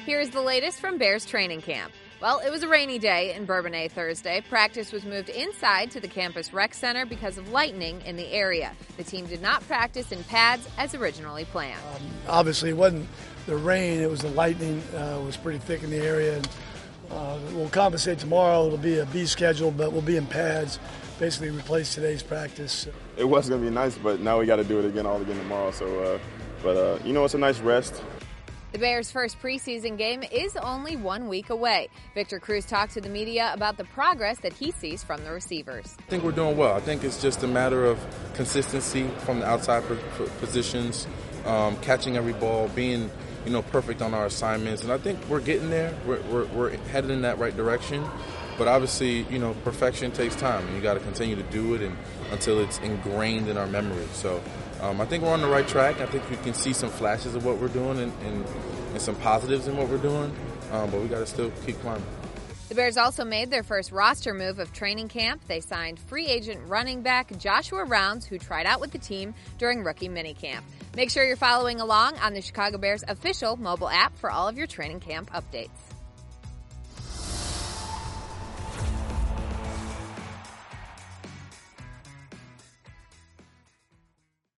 Here's the latest from Bears training camp. Well, it was a rainy day in Bourbonnais Thursday. Practice was moved inside to the campus rec center because of lightning in the area. The team did not practice in pads as originally planned. Obviously, it wasn't the rain, it was the lightning. It was pretty thick in the area. And, we'll compensate tomorrow. It'll be a B schedule, but we'll be in pads, basically replace today's practice. It was going to be nice, but now we got to do it again tomorrow. So, it's a nice rest. The Bears' first preseason game is only 1 week away. Victor Cruz talked to the media about the progress that he sees from the receivers. I think we're doing well. I think it's just a matter of consistency from the outside positions, catching every ball, being perfect on our assignments, and I think we're getting there. We're headed in that right direction. But obviously, perfection takes time, and you got to continue to do it until it's ingrained in our memory. So I think we're on the right track. I think we can see some flashes of what we're doing and some positives in what we're doing, but we got to still keep climbing. The Bears also made their first roster move of training camp. They signed free agent running back Joshua Rounds, who tried out with the team during rookie minicamp. Make sure you're following along on the Chicago Bears official mobile app for all of your training camp updates.